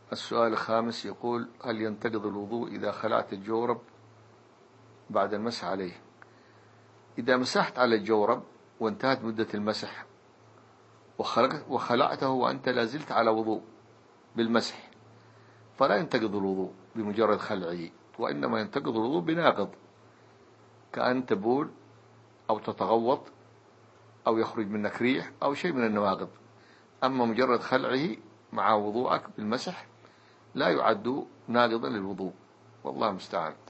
السؤال الخامس يقول: هل ينتقض الوضوء إذا خلعت الجورب بعد المسح عليه؟ إذا مسحت على الجورب وانتهت مدة المسح وخلعته وأنت لازلت على وضوء بالمسح، فلا ينتقض الوضوء بمجرد خلعه، وإنما ينتقض الوضوء بناقض، كأن تبول أو تتغوط أو يخرج منك ريح أو شيء من النواقض. أما مجرد خلعه مع وضوءك بالمسح لا يعد ناقضا للوضوء، والله المستعان.